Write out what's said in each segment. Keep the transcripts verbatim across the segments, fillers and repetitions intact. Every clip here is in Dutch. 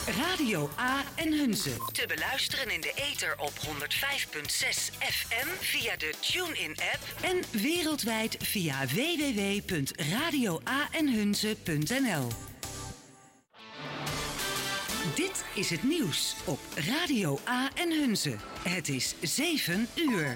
Radio A en Hunze. Te beluisteren in de ether op honderd vijf komma zes F M via de TuneIn-app en wereldwijd via w w w punt radio a en hunze punt n l. Dit is het nieuws op Radio A en Hunze. Het is zeven uur.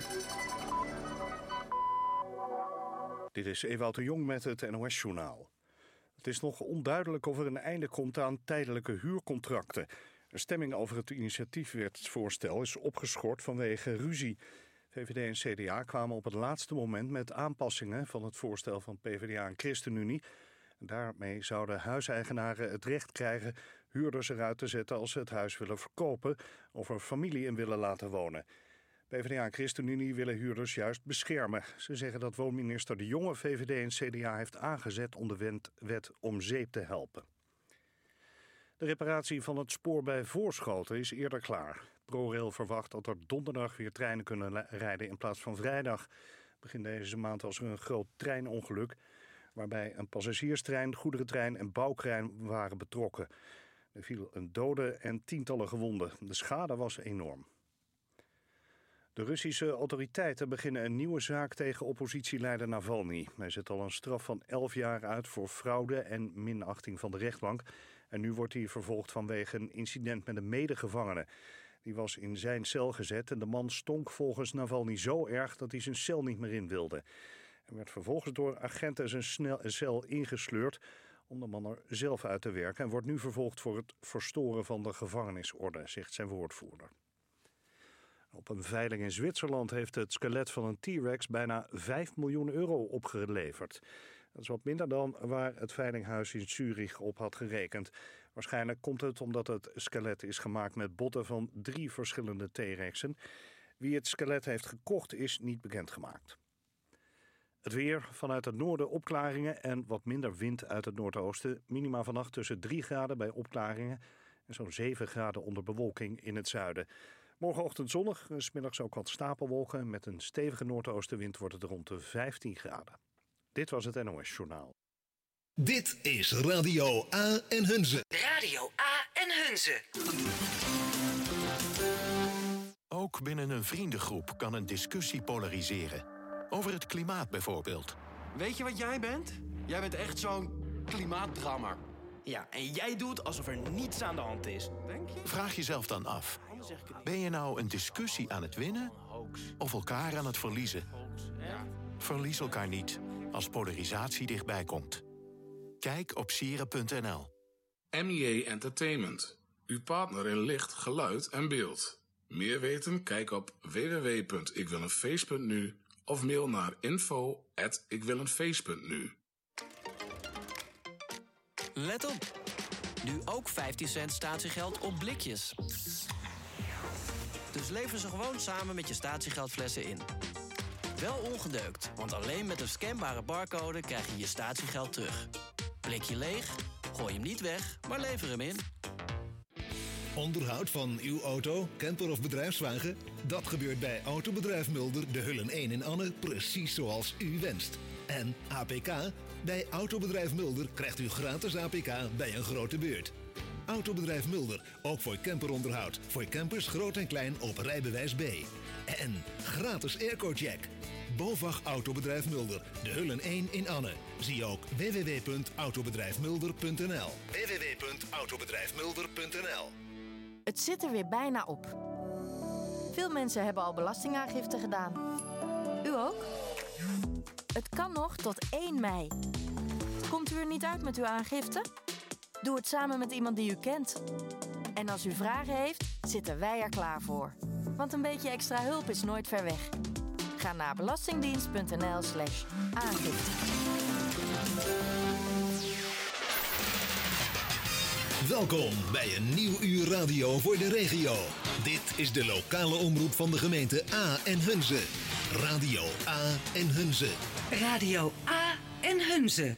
Dit is Ewout de Jong met het N O S-journaal. Het is nog onduidelijk of er een einde komt aan tijdelijke huurcontracten. Een stemming over het initiatiefwetsvoorstel is opgeschort vanwege ruzie. V V D en C D A kwamen op het laatste moment met aanpassingen van het voorstel van P v d A en ChristenUnie. Daarmee zouden huiseigenaren het recht krijgen huurders eruit te zetten als ze het huis willen verkopen of er familie in willen laten wonen. P v d A en ChristenUnie willen huurders juist beschermen. Ze zeggen dat woonminister De Jonge V V D en C D A heeft aangezet om de wet om zeep te helpen. De reparatie van het spoor bij Voorschoten is eerder klaar. ProRail verwacht dat er donderdag weer treinen kunnen rijden in plaats van vrijdag. Begin deze maand was er een groot treinongeluk waarbij een passagierstrein, goederentrein en bouwkrein waren betrokken. Er viel een dode en tientallen gewonden. De schade was enorm. De Russische autoriteiten beginnen een nieuwe zaak tegen oppositieleider Navalny. Hij zit al een straf van elf jaar uit voor fraude en minachting van de rechtbank. En nu wordt hij vervolgd vanwege een incident met een medegevangene. Die was in zijn cel gezet en de man stonk volgens Navalny zo erg dat hij zijn cel niet meer in wilde. Hij werd vervolgens door agenten zijn snel, cel ingesleurd om de man er zelf uit te werken. En wordt nu vervolgd voor het verstoren van de gevangenisorde, zegt zijn woordvoerder. Op een veiling in Zwitserland heeft het skelet van een T-Rex bijna vijf miljoen euro opgeleverd. Dat is wat minder dan waar het veilinghuis in Zurich op had gerekend. Waarschijnlijk komt het omdat het skelet is gemaakt met botten van drie verschillende T-Rexen. Wie het skelet heeft gekocht is niet bekendgemaakt. Het weer, vanuit het noorden opklaringen en wat minder wind uit het noordoosten. Minima vannacht tussen drie graden bij opklaringen en zo'n zeven graden onder bewolking in het zuiden. Morgenochtend zonnig, 's middags ook wat stapelwolken. Met een stevige noordoostenwind wordt het rond de vijftien graden. Dit was het N O S-journaal. Dit is Radio A en Hunze. Radio A en Hunze. Ook binnen een vriendengroep kan een discussie polariseren. Over het klimaat bijvoorbeeld. Weet je wat jij bent? Jij bent echt zo'n klimaatdrammer. Ja, en jij doet alsof er niets aan de hand is. Denk je? Vraag jezelf dan af. Ben je nou een discussie aan het winnen of elkaar aan het verliezen? Verlies elkaar niet als polarisatie dichtbij komt. Kijk op sieren punt n l. M J Entertainment. Uw partner in licht, geluid en beeld. Meer weten? Kijk op w w w punt ik wil een feest punt n u of mail naar info at ik wil een feest punt n u. Let op. Nu ook vijftien cent statiegeld op blikjes. Dus lever ze gewoon samen met je statiegeldflessen in. Wel ongedeukt, want alleen met een scanbare barcode krijg je je statiegeld terug. Blikje leeg? Gooi hem niet weg, maar lever hem in. Onderhoud van uw auto, camper of bedrijfswagen? Dat gebeurt bij Autobedrijf Mulder, de Hullen één in Anne, precies zoals u wenst. En A P K? Bij Autobedrijf Mulder krijgt u gratis A P K bij een grote beurt. Autobedrijf Mulder, ook voor camperonderhoud. Voor campers groot en klein op rijbewijs B. En gratis airco-check. BOVAG Autobedrijf Mulder, de Hullen één in Anne. Zie ook w w w punt autobedrijf mulder punt n l. w w w punt autobedrijf mulder punt n l. Het zit er weer bijna op. Veel mensen hebben al belastingaangifte gedaan. U ook? Het kan nog tot één mei. Komt u er niet uit met uw aangifte? Doe het samen met iemand die u kent. En als u vragen heeft, zitten wij er klaar voor. Want een beetje extra hulp is nooit ver weg. Ga naar belastingdienst punt n l slash aangifte. Welkom bij een nieuw uur radio voor de regio. Dit is de lokale omroep van de gemeente A en Hunze. Radio A en Hunze. Radio A en Hunze.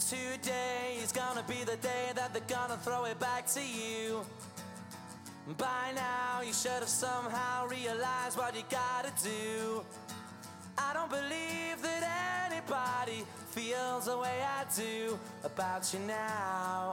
Today is gonna be the day that they're gonna throw it back to you. By now you should have somehow realized what you gotta do. I don't believe that anybody feels the way I do about you now.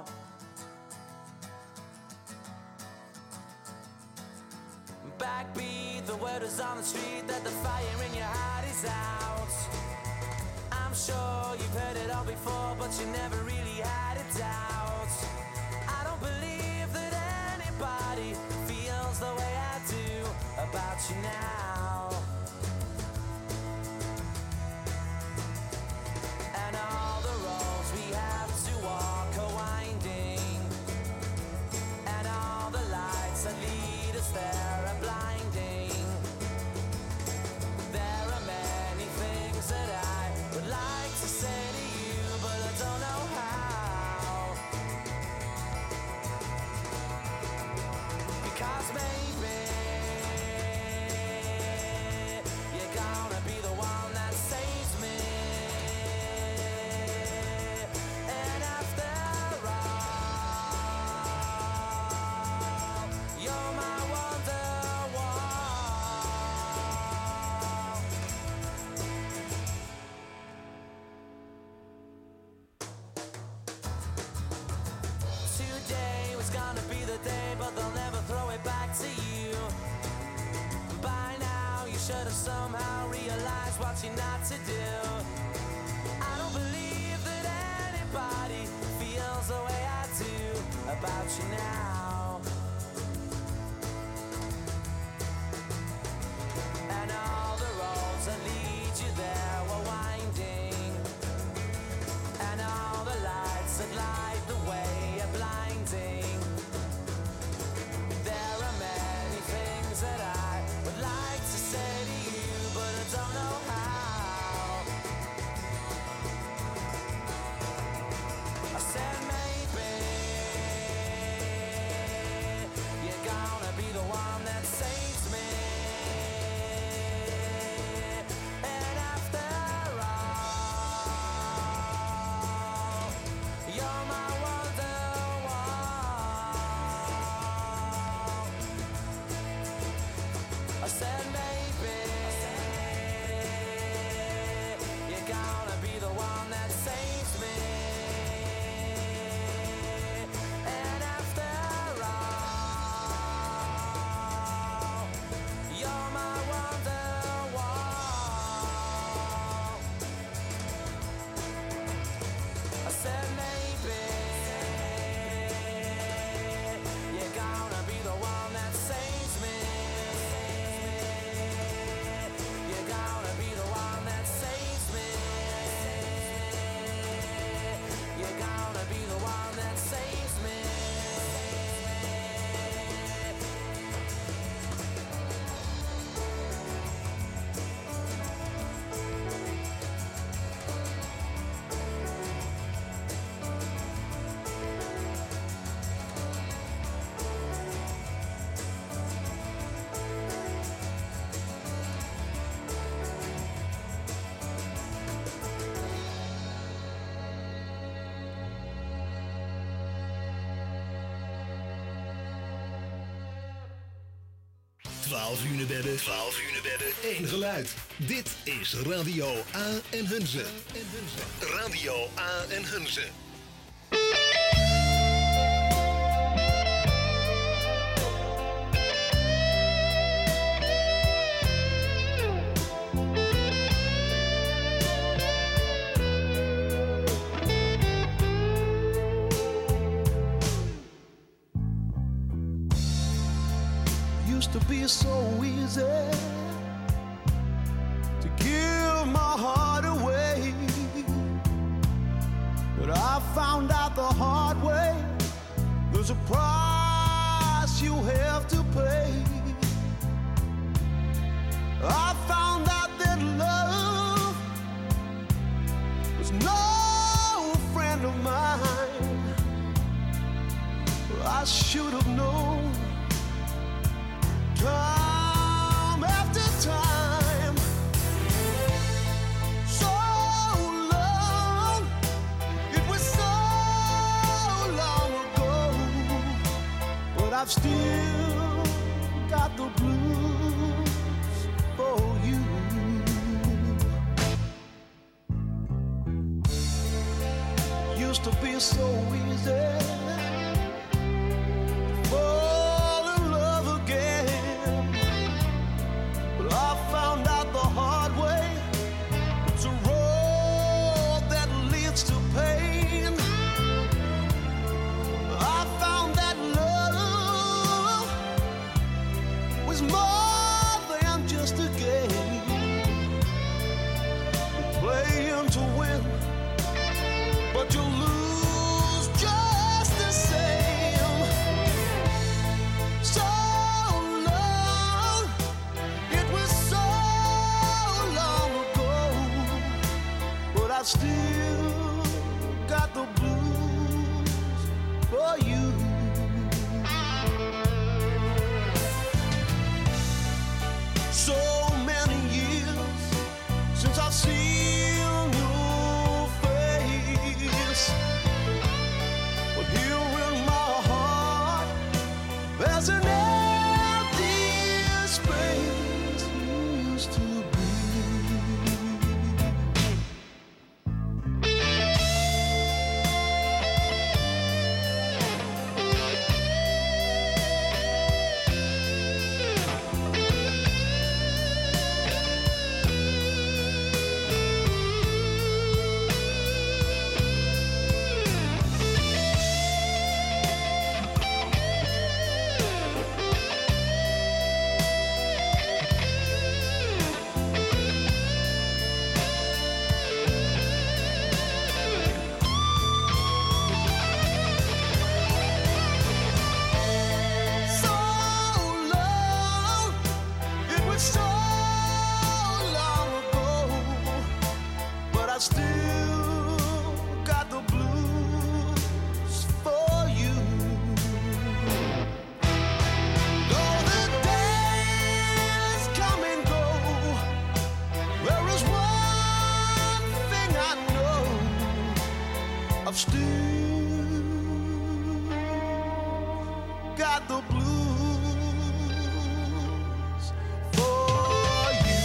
Backbeat, the word is on the street that the fire in your heart is out. I'm sure you've heard it all before, but you never really had a doubt. I don't believe that anybody feels the way I do about you now. And all the roads we have to walk are winding, and all the lights that lead us there are blinding. There are many things that I would like to say to you, but I don't know how. Because maybe you're gonna be the one that saves me. And after all, you're my wonderwall. Today was gonna be the day, but they'll never throw it back to you. By now you should have somehow realized what you're not to do. I don't believe that anybody feels the way I do about you now. And all the roads that lead you there were winding, and all the lights that light the way are blinding. There are many things that I would like to say to you, but I don't know how. I said maybe you're gonna be the one that saves me. And after all, you're my wonderwall. I said maybe you're gonna be the one that saves me. And after all, you're my wonderwall. I said maybe you're gonna be the one that saves me. You're gonna be the one that saves me. You're gonna be the one that saves me. twaalf uur bedden, twaalf uur bedden, één geluid. Dit is Radio A en Hunze. Radio A en Hunze. Used to be so easy to give my heart away, but I found out the hard way there's a price you have to pay. I found out that love was no friend of mine. I should have known. Time after time, so long it was I've still got the blues for you. Used to be so easy to fall in love again, but I found out the hard way. It's a road that leads to pain. I found that love was more than just a game, playing to win, but you lose just the same. So long, it was so long ago, but I still got the blues for you. So many years since I've seen your face, but here in my heart there's an empty space you used to be. So long, it was so long ago, but I still got the blues for you. Though the days come and go, there is one thing I know: I've still got the blues for you.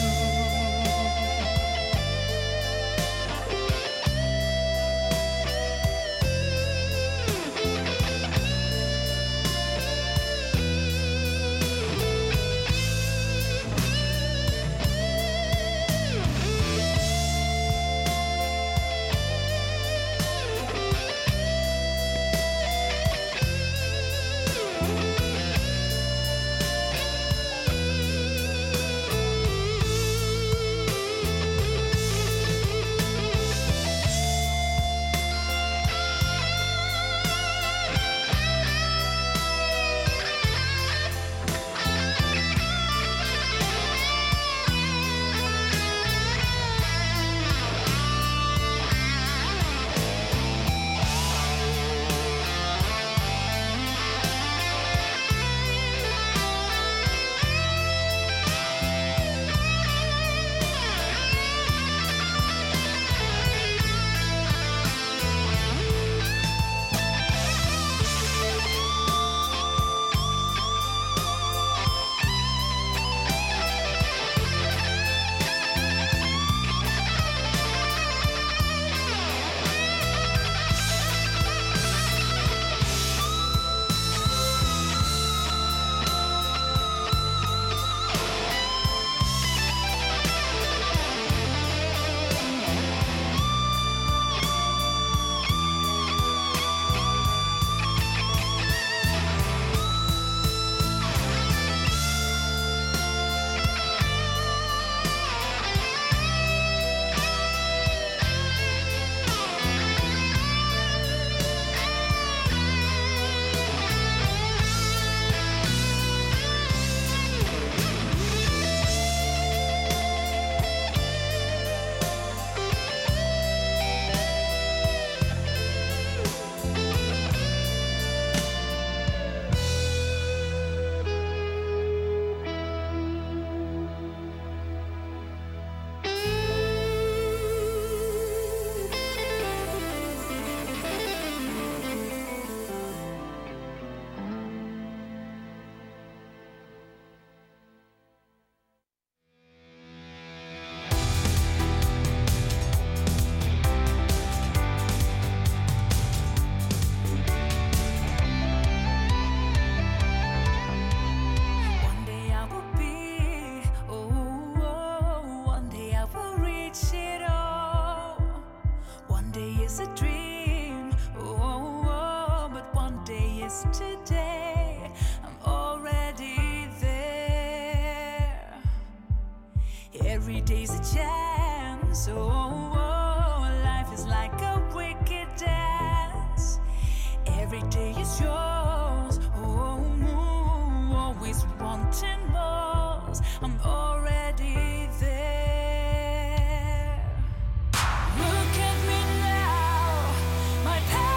yesterday. I'm already there. Every day's a chance. Oh, oh, life is like a wicked dance. Every day is yours. Oh, oh, always wanting more. I'm already there. Look at me now, my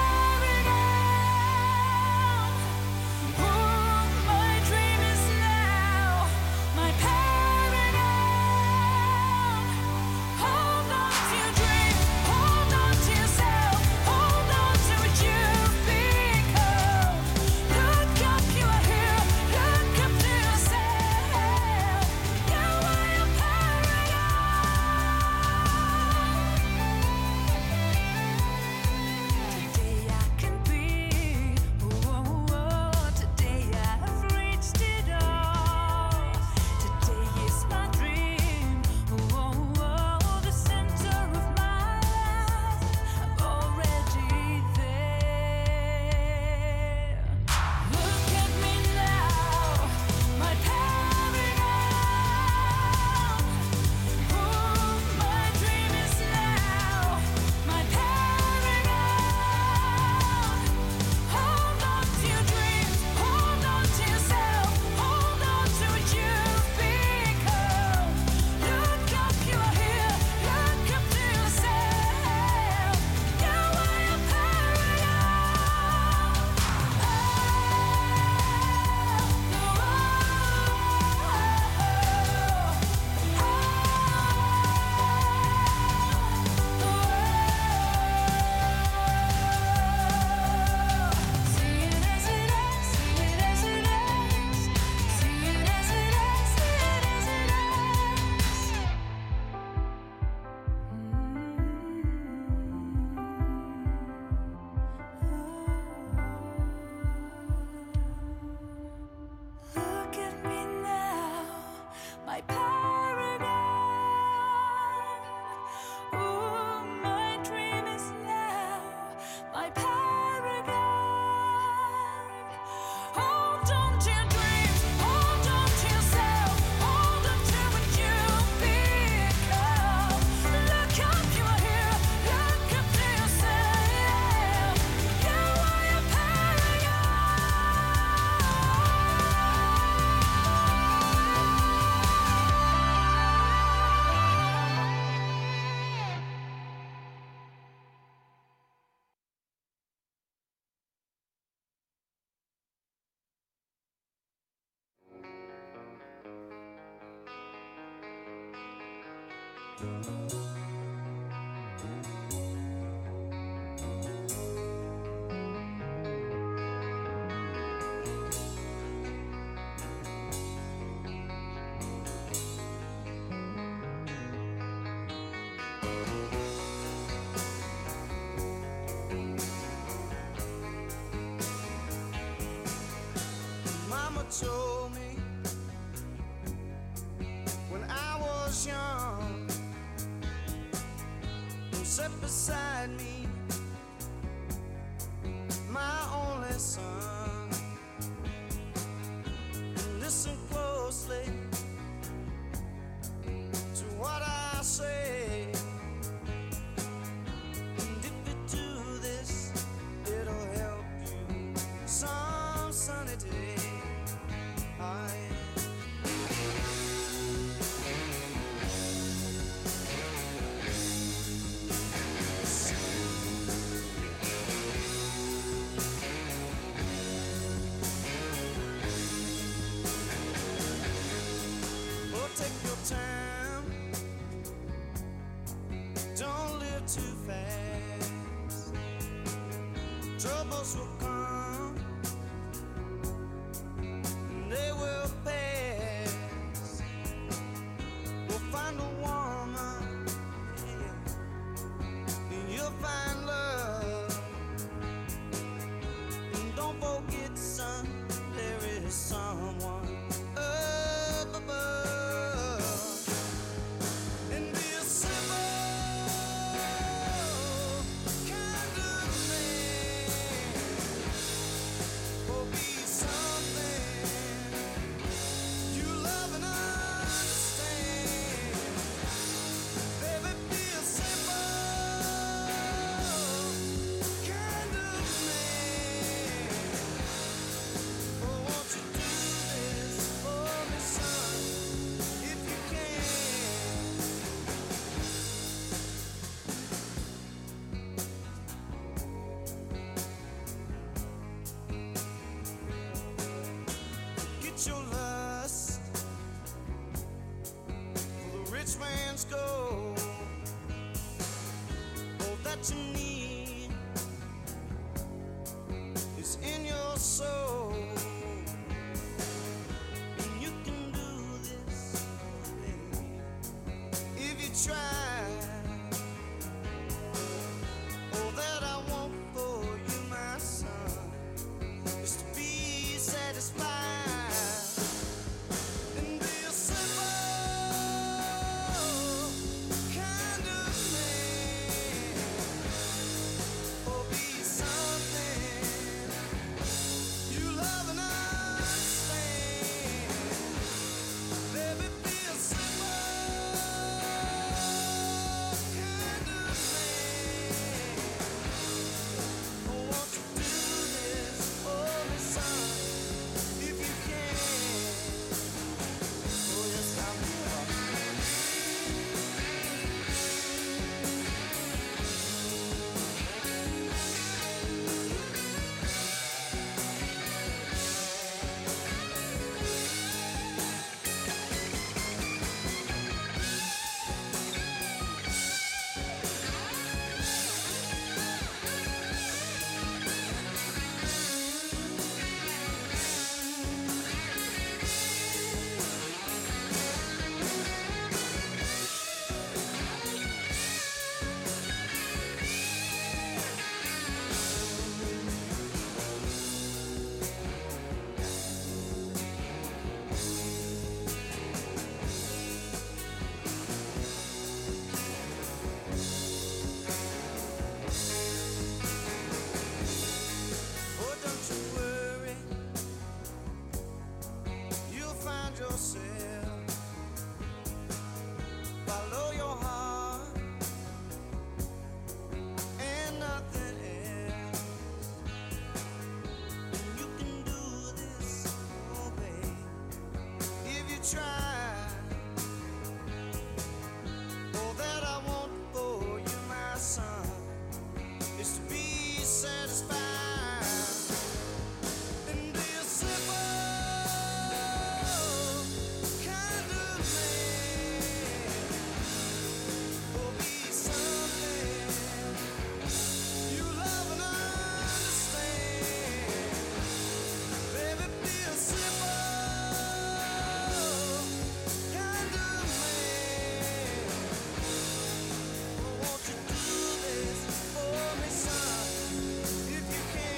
paragon. Oh, my dream is now, my paragon. Hold on to your dream, hold on to yourself, hold on to what you've become. Look up, you are here, look up to yourself. You are your Today I can be, oh, oh, oh, today I have reached it all. Today is my dream, oh, oh, oh, the center of my life. I'm already there. Look at me now, my paragon. Oh, my dream is now, my paragon. Hold on to your dreams, hold on to yourself, hold on to what you've become. Look up, you are here, look up to yourself. You are your See it as it is, see it as it is. See it as it is, see it as it is. Look at me now, my paragon. Oh, my dream is now, my paragon. Hold on to your dreams, hold on to yourself, hold on to what you've become. Look up, you are here, look up to yourself. You are your Mama told me when I was young, sit beside me, my only son. Listen closely to what I say. And if you do this, it'll help you some sunny day. I Oh, take your time. Don't live too fast. Troubles will come. And they will pass. We'll find a woman. Yeah. And you'll find love. And don't forget, son, there is someone up above. And be a simple kind of man. what you need is in your soul. And you can do this, baby, if you try. All that I want for you, my son, is to be satisfied. And be a simple kind of man, or be something you love and understand. Baby, be a simple kind of man. Oh, won't you do this for me, son, if you can? Oh, yes, I will. Oh, don't you worry, you'll find yourself. Follow your heart and nothing else. And you can do this, oh babe, if you try. All that I want for you, my son, is to be satisfied. And be a simple kind of man, or be something you love and understand. Baby, be a simple kind of man. Oh, won't you do this for me, son, if you can?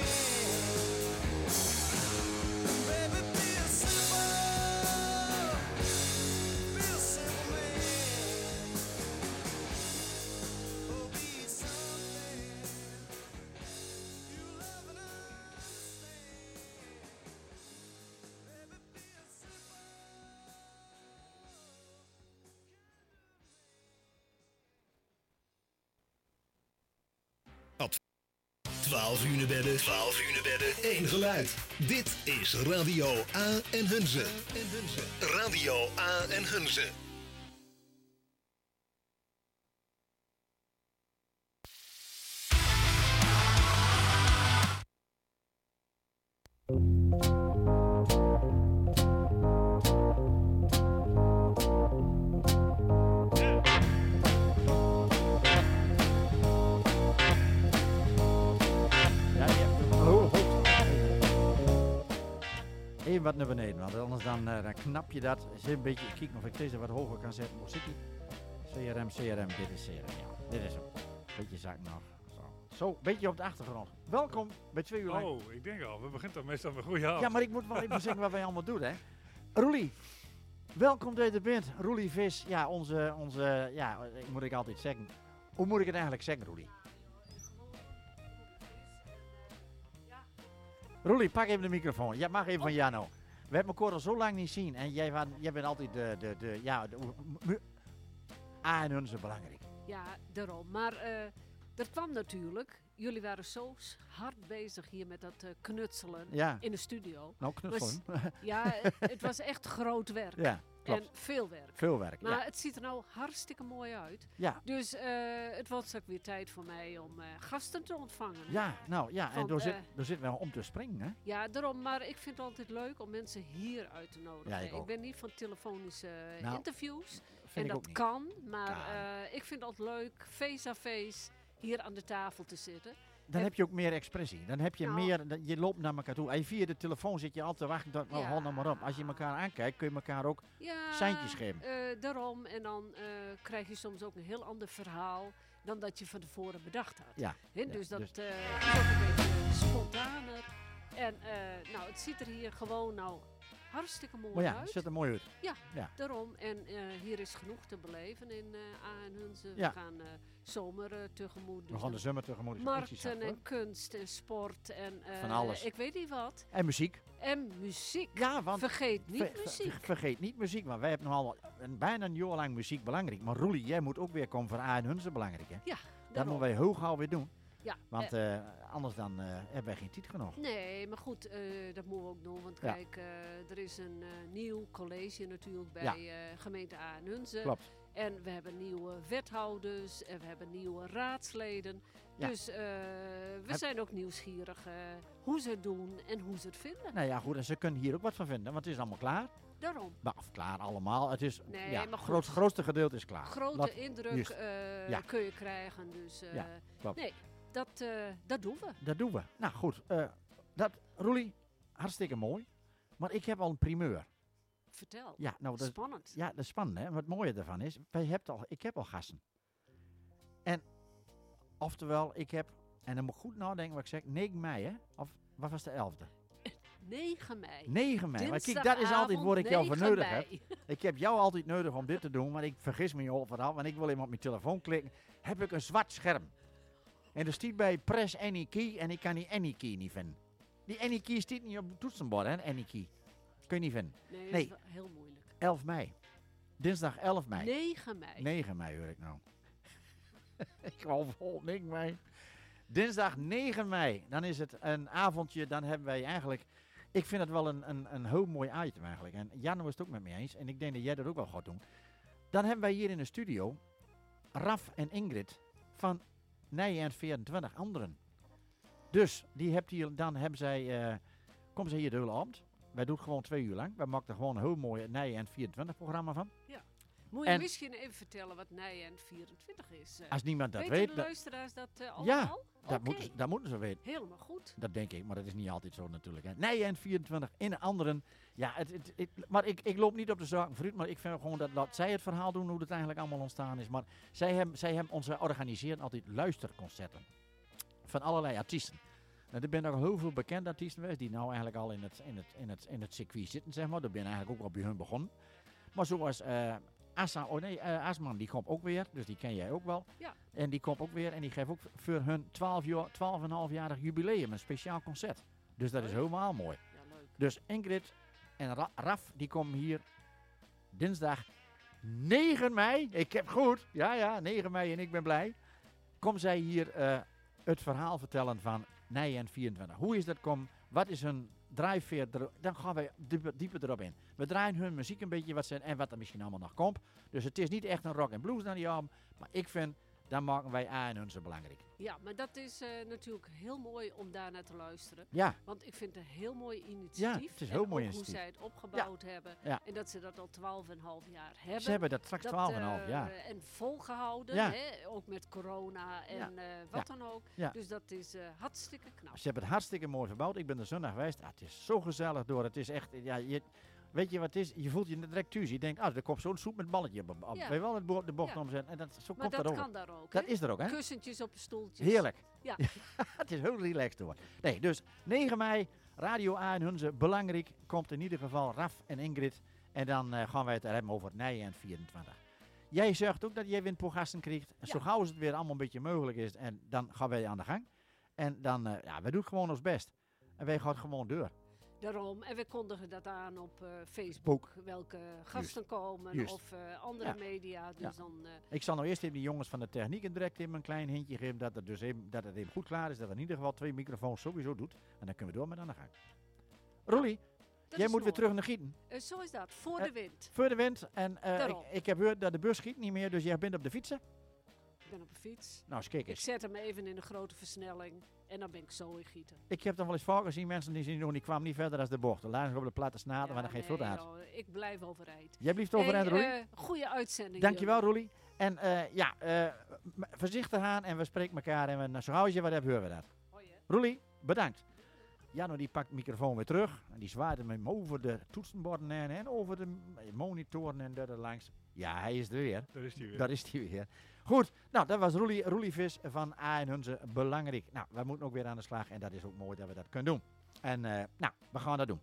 Baby, be a simple, be a simple man. Oh, be something you love and understand. Baby, be a simple. twaalf uur bedden, twaalf uur bedden, één geluid. Dit is Radio A en Hunze. Radio A en Hunze. Even wat naar beneden, want anders dan, uh, dan knap je dat. Eens een beetje kijken of ik deze wat hoger kan zetten. Hoe zit die? C R M, C R M, dit is C R M, ja. Dit is hem. Beetje zak nog. Zo, Zo beetje op de achtergrond. Welkom bij twee uur lang. Oh, ik denk al, we beginnen toch meestal met goede avond. Ja, maar ik moet wel even zeggen wat wij allemaal doen, hè. Roelie, welkom dat je er bent. Roelie Vis, ja, onze, onze, ja, moet ik altijd zeggen. Hoe moet ik het eigenlijk zeggen, Roelie? Roelie, pak even de microfoon. Ja, mag even van Jano. We hebben elkaar al zo lang niet zien. En jij, van, jij bent altijd de, de, de ja, de, de, A en Hunze belangrijk. Ja, daarom. Maar uh, dat kwam natuurlijk. Jullie waren zo hard bezig hier met dat uh, knutselen ja. in de studio. Nou, knutselen. Was, ja, het, het was echt groot werk. Ja, klopt. En veel werk. Veel werk, Maar ja. het ziet er nou hartstikke mooi uit. Ja. Dus uh, het wordt straks weer tijd voor mij om uh, gasten te ontvangen. Hè? Ja, nou ja, Want, en er zit, uh, er zit wel om te springen, hè? Ja, daarom. Maar ik vind het altijd leuk om mensen hier uit te nodigen. Ja, ik ik ook. ben niet van telefonische Nou, interviews. vind en ik dat ook niet. kan. Maar Ja. uh, ik vind het altijd leuk, face-à-face. hier aan de tafel te zitten. Dan En- heb je ook meer expressie. Dan heb je Nou. meer, dat- je loopt naar elkaar toe. En via de telefoon zit je altijd te wachten tot, nou, Ja. hou nou maar op. Als je elkaar aankijkt, kun je elkaar ook Ja, seintjes geven. eh, daarom. En dan eh, krijg je soms ook een heel ander verhaal dan dat je van tevoren bedacht had. Ja, Hè, ja, dus dat dus- eh, is ook een beetje spontaner. En eh, nou, het ziet er hier gewoon nou hartstikke mooi Maar ja, uit. het ziet er mooi uit. Ja, Ja. daarom. En eh, hier is genoeg te beleven in eh A en Hunze. Ja. We gaan eh, zomer eh, tegemoet. We dus gaan de dan zomer tegemoet. is precies markten zacht, en hoor. kunst en sport en eh, Van alles. ik weet niet wat. En muziek. En muziek. Ja, want Vergeet niet ver- ver- muziek. vergeet niet muziek, want wij hebben nogal een, bijna een jaar lang muziek belangrijk. Maar Roelie, jij moet ook weer komen voor A en Hunze belangrijk, hè? Ja, Dat daarom. moeten wij heel gauw weer doen. Ja, Want eh, eh, anders dan eh, hebben wij geen tijd genoeg. Nee, maar goed, eh, dat moeten we ook doen. Want Ja. kijk, eh, er is een eh, nieuw college natuurlijk bij Ja. eh, gemeente A en Hunze. Klopt. En we hebben nieuwe wethouders en we hebben nieuwe raadsleden. Ja. Dus eh, we Heb- zijn ook nieuwsgierig eh, hoe ze het doen en hoe ze het vinden. Nou ja, goed, en ze kunnen hier ook wat van vinden, want het is allemaal klaar. Daarom. Maar, of klaar allemaal, het is, Nee, ja, maar het goed. groot, grootste gedeelte is klaar. Grote Laat- indruk juist. eh, Ja. kun je krijgen. Dus eh, Ja, klopt. nee, dat, eh, dat doen we. Dat doen we. Nou goed, eh, dat, Roelie, hartstikke mooi. Maar ik heb al een primeur. Vertel. Ja, nou, dat, Spannend. Ja, dat is spannend, hè. Wat het mooie daarvan is, wij hebben al, ik heb al gasten. En, oftewel, ik heb, en dan moet ik goed nadenken wat ik zeg, negen mei, hè? Of, wat was de elfde? negen mei. negen mei. Maar kijk, dat is altijd waar ik jou voor Dinsdagavond nodig heb. negen mei. Ik heb jou altijd nodig om dit te doen, maar ik vergis me overal. Want ik wil even op mijn telefoon klikken. Heb ik een zwart scherm. En er staat bij press any key en ik kan die any key niet vinden. Die any key staat niet op het toetsenbord, hè? Any key. Kun je niet vinden. Nee, dat Nee, is wel heel moeilijk. elf mei. Dinsdag elf mei. negen mei. negen mei hoor ik nou. Ik hou vol, negen mei. Dinsdag negen mei. Dan is het een avondje. Dan hebben wij eigenlijk... Ik vind het wel een, een, een heel mooi item eigenlijk. En Jan was het ook met me eens. En ik denk dat jij dat ook wel gaat doen. Dan hebben wij hier in de studio... Raf en Ingrid van Nijen en vierentwintig anderen. Dus die hebt hier, dan hebben zij... eh komen ze hier de hele avond. Wij doen het gewoon twee uur lang. Wij maken er gewoon een heel mooi Nijen en vierentwintig programma van. Ja. Moet je En- misschien even vertellen wat Nijen vierentwintig is? eh? Als niemand dat Weten weet, de dan- luisteraars dat eh, allemaal? Ja, dat, Oké. moeten, ze- dat moeten ze weten. Helemaal goed. Dat denk ik, maar dat is niet altijd zo natuurlijk. Hè. Nee, en vierentwintig in de anderen. Ja, het, het, het- maar ik, ik loop niet op de zaken vooruit, maar ik vind gewoon dat laat zij het verhaal doen hoe het eigenlijk allemaal ontstaan is. Maar zij hebben, zij hebben ons organiseren altijd luisterconcerten van allerlei artiesten. Nou, er zijn nog heel veel bekende artiesten geweest die nou eigenlijk al in het, in het, in het, in het circuit zitten, zeg maar. Dat ben eigenlijk ook al bij hun begonnen. Maar zoals eh Assa, oh nee, eh, Asman, die komt ook weer, dus die ken jij ook wel. Ja. En die komt ook weer en die geeft ook voor hun twaalf jaar, twaalf en half jarig jubileum een speciaal concert. Dus dat is helemaal mooi. Ja, leuk. Dus Ingrid en Ra- Raf, die komen hier dinsdag negen mei. Ik heb goed, ja ja, negen mei en ik ben blij. Kom zij hier eh, het verhaal vertellen van Nijen vierentwintig. Hoe is dat kom? Wat is hun drijfveer? er- Dan gaan wij dieper, dieper erop in. We draaien hun muziek een beetje wat ze, en wat er misschien allemaal nog komt. Dus het is niet echt een rock en blues naar die album. Maar ik vind, dan maken wij A en hun zo belangrijk. Ja, maar dat is eh, natuurlijk heel mooi om daar naar te luisteren. Ja. Want ik vind het een heel mooi initiatief. Ja, het is een heel En mooi ook initiatief. hoe zij het opgebouwd hebben. Ja. En dat ze dat al twaalf en half jaar hebben. Ze hebben dat straks twaalf en half eh, jaar. En volgehouden. Ja. Hè? Ook met corona en Ja. eh, wat Ja. dan ook. Ja. Dus dat is eh, hartstikke knap. Ze hebben het hartstikke mooi verbouwd. Ik ben er zondag geweest. Ah, het is zo gezellig door. Het is echt, ja, je, weet je wat het is? Je voelt je direct thuis. Je denkt, ah, er komt zo'n soep met balletje op. op. Ja. Weet je wel, het bo- de bocht Ja. omzetten. En dat, zo Maar komt dat dat over. kan daar ook. Dat hè? is er ook, hè? Kussentjes op de stoeltjes. Heerlijk. Ja. Het is heel relaxed hoor. Nee, dus negen mei, Radio A en Hunze, belangrijk. Komt in ieder geval Raf en Ingrid. En dan eh, gaan wij het er hebben over Nijen en vierentwintig. Jij zorgt ook dat jij weer een paar gasten krijgt. En Zo Ja. gauw als het weer allemaal een beetje mogelijk is. En dan gaan wij aan de gang. En dan, eh, ja, wij doen gewoon ons best. En wij gaan gewoon door. Daarom. En we kondigen dat aan op eh, Facebook. Welke gasten komen. Juist. Of eh, andere Ja. media. Dus Ja. dan... eh, Ik zal nou eerst even die jongens van de techniek en direct even een klein hintje geven. Dat het, dus even, dat het even goed klaar is. Dat we in ieder geval twee microfoons sowieso doet. En dan kunnen we door met aan de gang. Roelie, dat jij is moet weer mooi. terug naar Gieten. Eh, zo is dat. Voor Eh, de wind. Voor de wind. En eh, ik, Daarom. ik heb gehoord dat de bus schiet niet meer. Dus jij bent op de fietsen. Ik ben op een fiets. Nou, eens kijk Ik eens. zet hem even in een grote versnelling. En dan ben ik zo in Gieten. Ik heb dan wel eens vaker gezien mensen die zien, die kwamen niet verder dan de bocht. Dan lagen ze op de platte snaden, maar dan geeft veel Nee, uit. joh, ik blijf overeind. Jij blijft overeind, Hey, Roelie? eh, goede uitzending. Dankjewel, jullie. Roelie. En uh, ja, uh, m- voorzichtig aan en we spreken elkaar en we, zo gauw als je wat hebt, horen we dat. Roelie, bedankt. Jano die pakt de microfoon weer terug en die zwaaide hem over de toetsenborden en, en over de m- monitoren en daar langs. Ja, hij is er weer. Daar is hij weer. Daar is hij weer. Goed, nou dat was Roelie, Roelie Vis van A en Hunze belangrijk. Nou, we moeten ook weer aan de slag en dat is ook mooi dat we dat kunnen doen. En uh, nou, we gaan dat doen.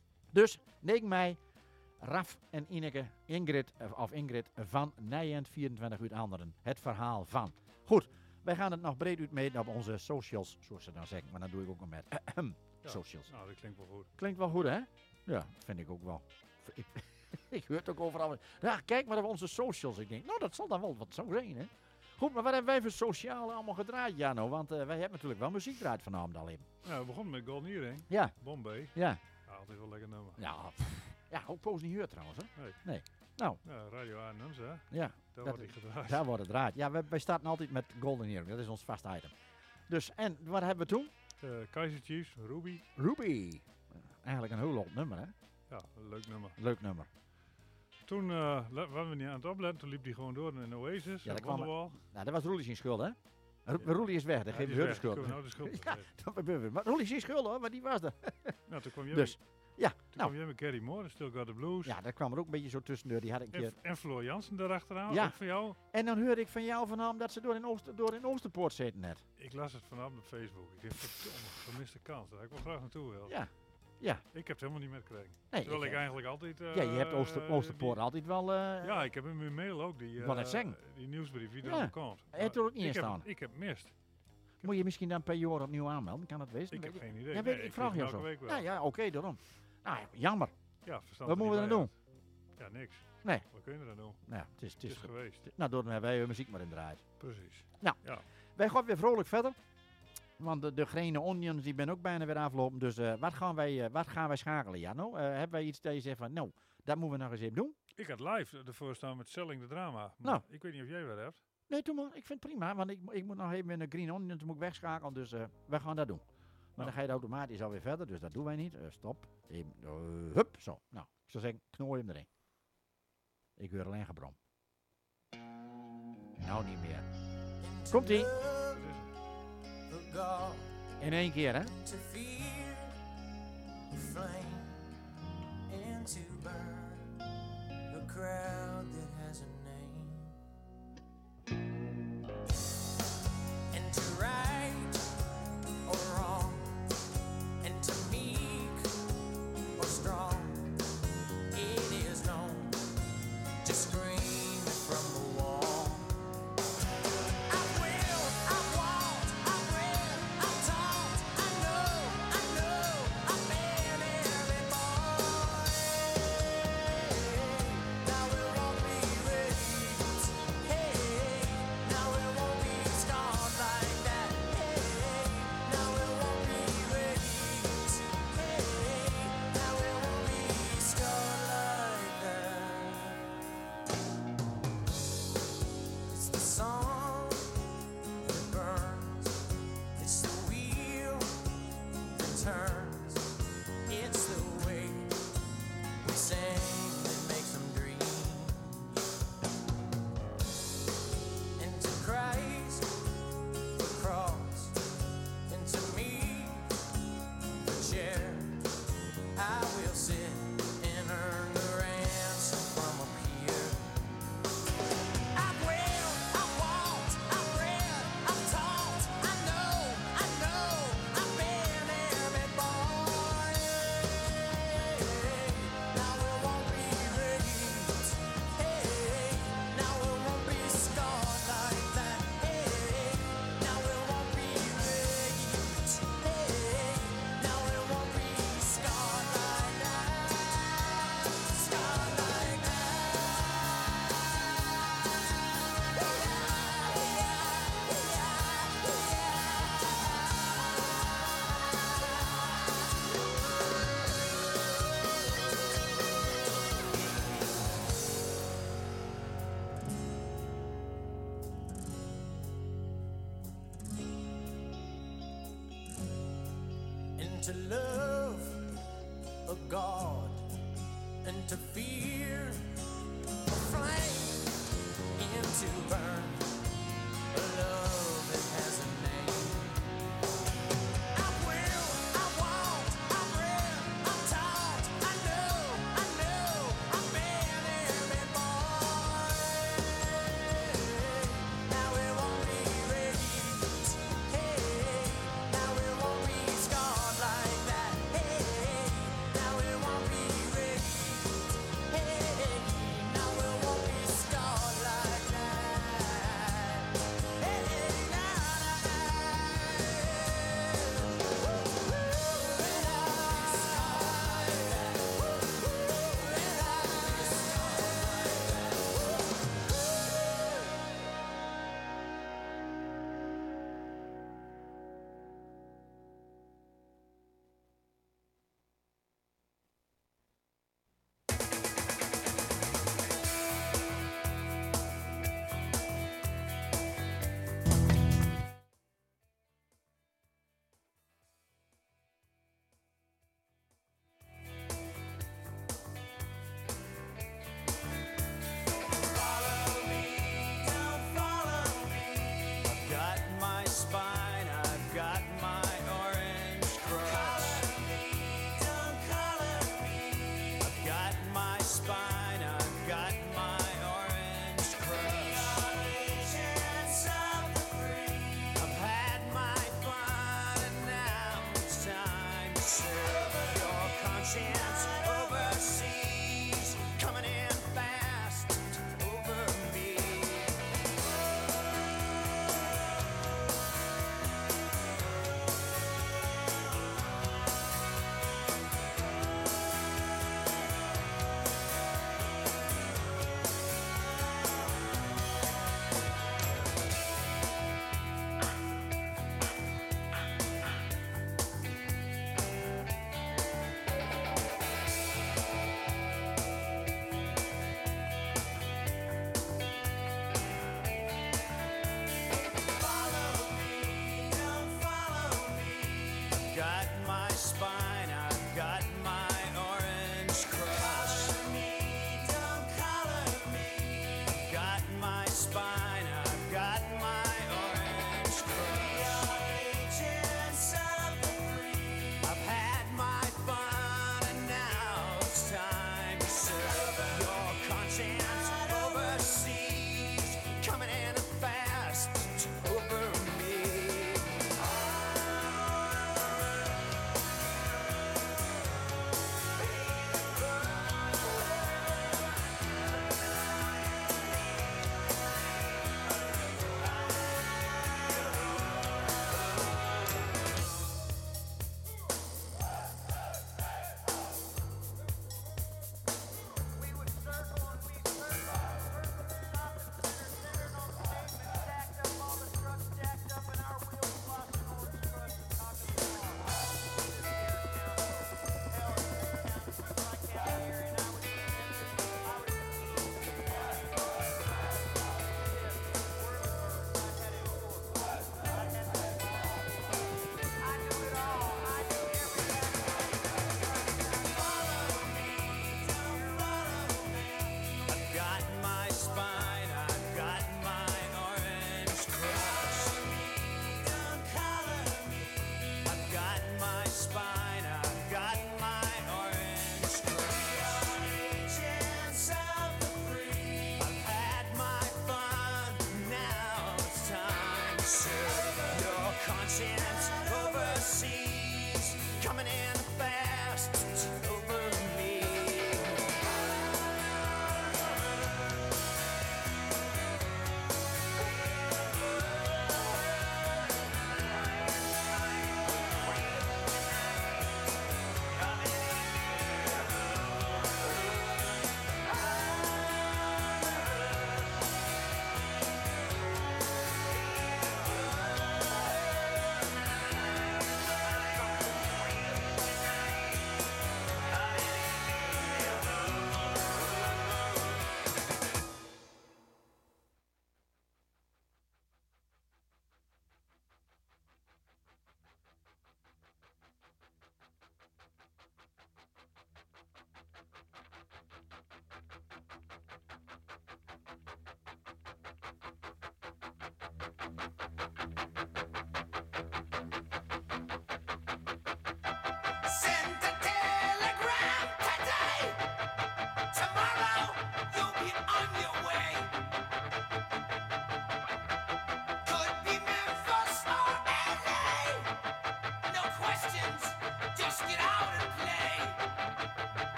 Dus negen mei, Raf en Ineke, Ingrid, of Ingrid van Nijend vierentwintig uur anderen. Het verhaal van. Goed, wij gaan het nog breed uitmeten op onze socials, zoals ze dan zeggen. Maar dan doe ik ook nog met Ja, socials. Nou, dat klinkt wel goed. Klinkt wel goed, hè? Ja, vind ik ook wel. Ik, ik hoor het ook overal. Ja, kijk maar op onze socials. Ik denk, nou, dat zal dan wel wat zo zijn, hè? Goed, maar wat hebben wij voor sociaal allemaal gedraaid, Jano? Want uh, wij hebben natuurlijk wel muziek gedraaid vanavond al even. Nou, we begonnen met Golden Earring. Ja. Bombay. Ja. Ja, altijd wel lekker nummer. Ja, ja, ook poos niet hoort trouwens, hè? Nee. Nee. Nou. Ja, Radio A en Hunze, hè? Ja. Daar wordt die gedraaid. Daar wordt het draad. Ja, wij, wij starten altijd met Golden Earring. Dat is ons vast item. Dus, en wat hebben we toen? Uh, Kaiser Chiefs, Ruby. Ruby. Eigenlijk een heel oud nummer, hè? Ja, een leuk nummer. Leuk nummer. Toen uh, le- waren we niet aan het opletten, toen liep hij gewoon door in Oasis. Ja, dat en kwam. Wonderwall. Nou, dat was Roelie zijn schuld, hè? Ro- Roelie is weg, dat Ja, geeft die we is de weg. schuld. Kunnen we nou de schuld Ja, geven? dat gebeurt weer. Maar Roelie is zijn schuld, hoor, maar die was er. Nou, toen kwam jij Dus, ja. Toen Nou. kwam jij met Carrie Moore, Still Got the Blues. Ja, dat kwam er ook een beetje zo tussendoor. Die had ik een En, keer. en Floor Jansen erachteraan, Ja. ook van jou. En dan hoorde ik van jou vanavond dat ze door in, Ooster, door in Oosterpoort zitten net. Ik las het vanavond op Facebook. Ik dacht, verdomme, gemiste kans. Daar had ik wel graag naartoe willen. Ja. Ja. Ik heb het helemaal niet metgekregen. Nee, Terwijl ik, ik, eh, eigenlijk altijd... Uh, Ja, je hebt Ooster, Oosterpoort die- altijd wel... eh, Ja, ik heb in mijn mail ook die, Ik wou net uh, zeggen. die nieuwsbrief die Ja. erop komt. Hij heeft er ook niet ik in heb- staan. Ik heb mist. Moet je misschien dan per jaar opnieuw aanmelden? Kan dat wezen? Ik heb Weet je- geen idee. Ja, Nee, weet, ik ik vraag lees je hem zo. elke week wel. Ja, ja, oké, daarom. Nou, ja, jammer. Ja, verstand Wat er moeten we niet dan bij doen? had. Ja, niks. Nee. Wat kun je dan doen? Nou, het is, het is, Het is ge- geweest. het- Nou, dan hebben wij uh, muziek maar in draait. Precies. Nou, Ja. wij gaan weer vrolijk verder. Want de, de Grene Onions die ben ook bijna weer afgelopen. Dus uh, wat, gaan wij, uh, wat gaan wij schakelen, Jano? Uh, hebben wij iets dat je zegt van, nou, dat moeten we nog eens even doen? Ik had live ervoor staan met Selling de Drama. Maar Nou. ik weet niet of jij wat hebt. Nee, doe maar. Ik vind het prima. Want ik, mo- ik moet nog even in de Green Onions moet ik wegschakelen. Dus uh, wij gaan dat doen. Maar dan ga je automatisch alweer verder. Dus dat doen wij niet. Uh, stop. Even, uh, hup. Zo. Nou, ik zou zeggen, knooi hem erin. Ik hoor alleen gebrom. Nou niet meer. Komt-ie. In één keer, hè? To fear the flame and to burn a crowd that has a name, and to right or wrong, and to meek or strong, it is known to scream from the wall. I will, I won't, I read, I taught, I know, I know, I've been every boy. Now it won't be raped, hey, now it won't be scarred like that, hey, now it won't be raped, hey, now it won't be scarred like that. It's the song that burns, it's the wheel that turns, it's the way we sing that makes them dream. And to Christ the cross, and to me the chair, I will sit and earn the ransom from up here. I will, I won't, I've read, I've taught, I know, I know, I've been every boy. Now it won't be raped, hey, now it won't be scarred like that, hey, now it won't be raped, hey, now it won't be scarred like that, scarred like that. And to love a God and to fear a flame begin to burn. A love that has a name. I will, I won't, I'm real, I'm taught, I know, I know, I've been every boy. Now it won't be radiant, hey, now it won't be scarred like that, hey, now it won't be radiant, hey, now it won't be scarred like that.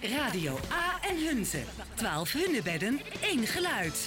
Radio A en Hunze. twaalf hunebedden, één geluid.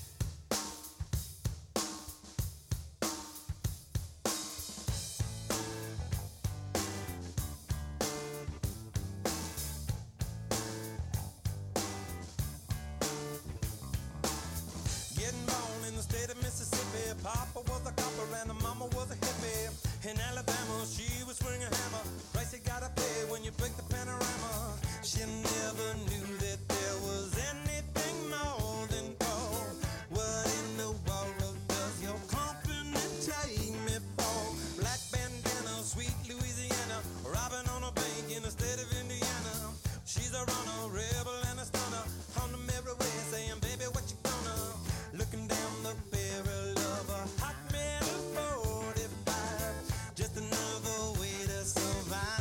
Getting born in the state of Mississippi. Papa was a copper and the mama was a hippie. In Alabama, she was swinging a hammer. Price you gotta pay when you break the panorama. She never knew that there was anything more than gold. What in the world does your company take me for? Black bandana, sweet Louisiana, robbing on a bank in the state of Indiana. She's a runner, rebel and a stunner. On the merry way saying, baby, what you gonna? Looking down the barrel of a hot metal forty-five. Just another way to survive.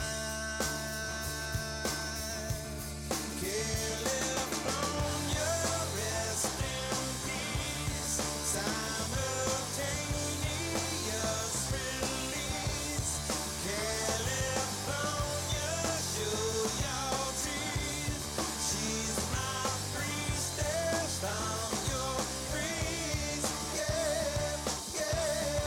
California, rest in peace. Simultaneous release. California, show your teeth. She's my priestess, I'm your priest. Yeah, yeah.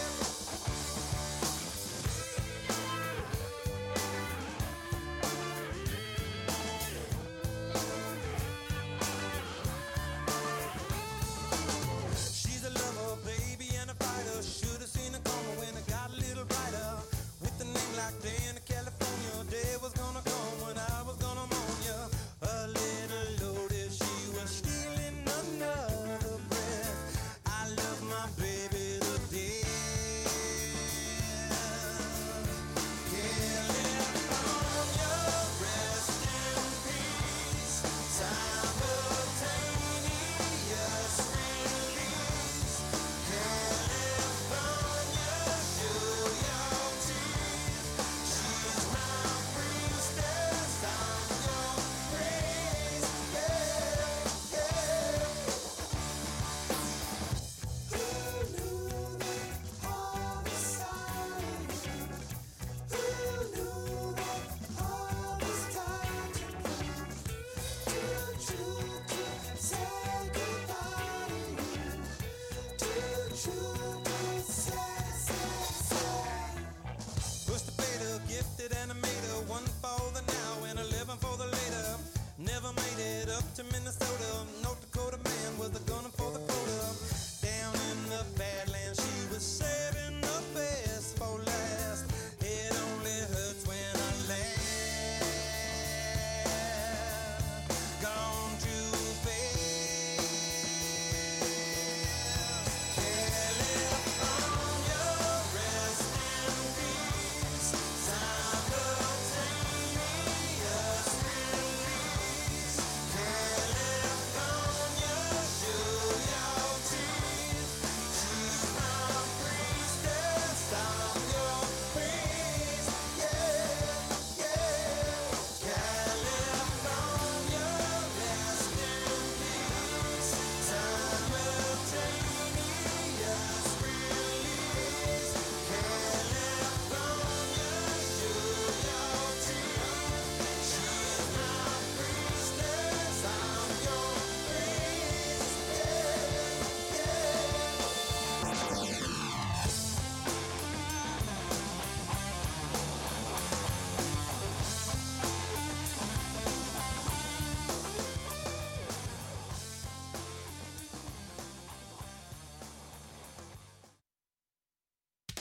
She's a lover, baby, and a fighter. Should have seen her coming when it got a little brighter. With a name like Dan, California, day was gonna come when I was gonna moan ya. A little loaded, she was stealing another breath. I love my baby to death. California, rest in peace. Simultaneous release. California, show your teeth. She's my priestess, I'm your priest. Yeah, yeah. Who knew that all was time? Who knew that all was time to prove? Too true to say goodbye to you. Too true to say, say, say. Pushed the fader, gifted animator, one for the now and eleven for the later. Never made it up to Minnesota.